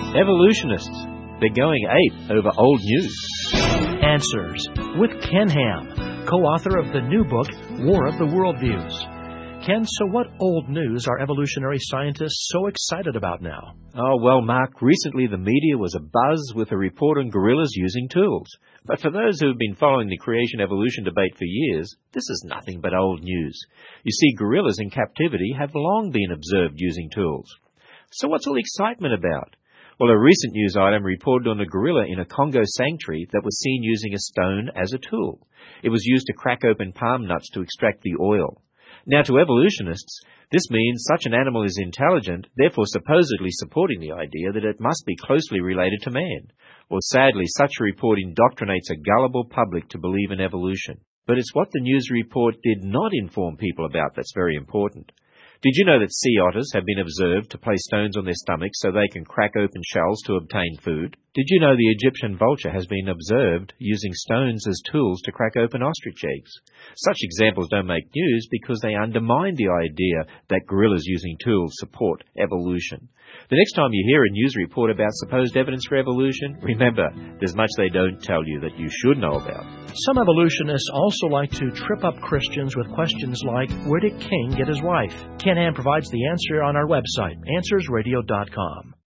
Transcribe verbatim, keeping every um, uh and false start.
Evolutionists, they're going ape over old news. Answers with Ken Ham, co-author of the new book, War of the Worldviews. Ken, so what old news are evolutionary scientists so excited about now? Oh, well, Mark, recently the media was abuzz with a report on gorillas using tools. But for those who have been following the creation-evolution debate for years, this is nothing but old news. You see, gorillas in captivity have long been observed using tools. So what's all the excitement about? Well, a recent news item reported on a gorilla in a Congo sanctuary that was seen using a stone as a tool. It was used to crack open palm nuts to extract the oil. Now, to evolutionists, this means such an animal is intelligent, therefore supposedly supporting the idea that it must be closely related to man. Well, sadly, such a report indoctrinates a gullible public to believe in evolution. But it's what the news report did not inform people about that's very important. Did you know that sea otters have been observed to place stones on their stomachs so they can crack open shells to obtain food? Did you know the Egyptian vulture has been observed using stones as tools to crack open ostrich eggs? Such examples don't make news because they undermine the idea that gorillas using tools support evolution. The next time you hear a news report about supposed evidence for evolution, remember, there's much they don't tell you that you should know about. Some evolutionists also like to trip up Christians with questions like, where did King get his wife? Ken Ham provides the answer on our website, answers radio dot com.